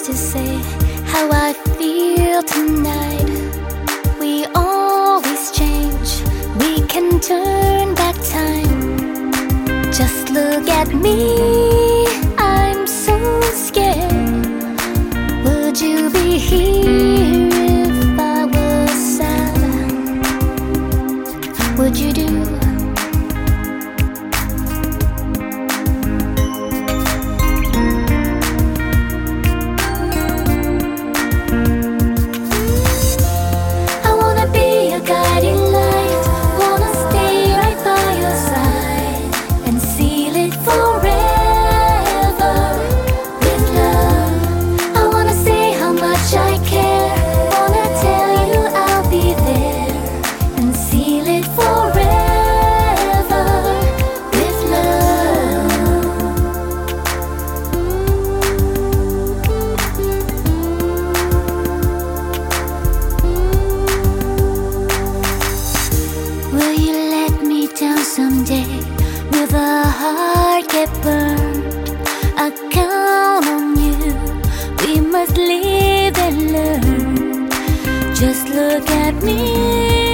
words to say how I feel tonight. We always change, we can turn back time. Just look at me, I'm so scared. Would you be here if I was sad? Would you do? Someday, will the heart get burned? I count on you. We must live and learn. Just look at me.